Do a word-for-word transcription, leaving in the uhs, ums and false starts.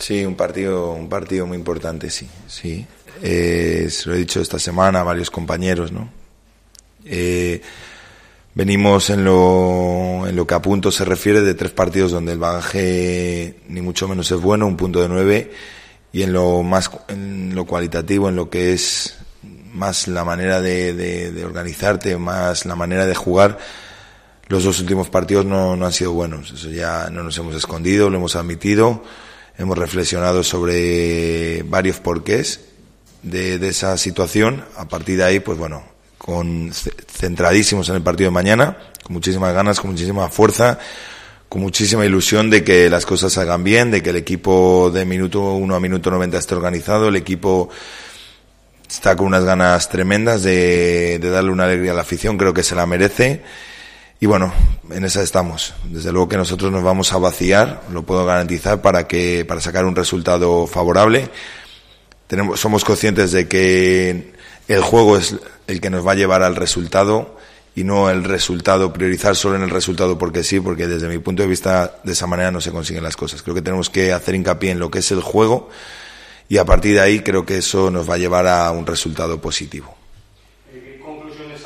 Sí, un partido, un partido muy importante, sí, sí. Eh, se lo he dicho esta semana a varios compañeros, ¿no? Eh, venimos en lo, en lo que a puntos se refiere de tres partidos donde el bagaje ni mucho menos es bueno, un punto de nueve, y en lo más, en lo cualitativo, en lo que es más la manera de, de, de organizarte, más la manera de jugar, los dos últimos partidos no, no han sido buenos. Eso ya no nos hemos escondido, lo hemos admitido. Hemos reflexionado sobre varios porqués de, de esa situación. A partir de ahí, pues bueno, con centradísimos en el partido de mañana, con muchísimas ganas, con muchísima fuerza, con muchísima ilusión de que las cosas salgan bien, de que el equipo de minuto uno a minuto noventa esté organizado. El equipo está con unas ganas tremendas de, de darle una alegría a la afición, creo que se la merece. Y bueno, en esa estamos. Desde luego que nosotros nos vamos a vaciar, lo puedo garantizar, para que para sacar un resultado favorable. Tenemos, somos conscientes de que el juego es el que nos va a llevar al resultado y no el resultado, priorizar solo en el resultado porque sí, porque desde mi punto de vista de esa manera no se consiguen las cosas. Creo que tenemos que hacer hincapié en lo que es el juego y a partir de ahí creo que eso nos va a llevar a un resultado positivo.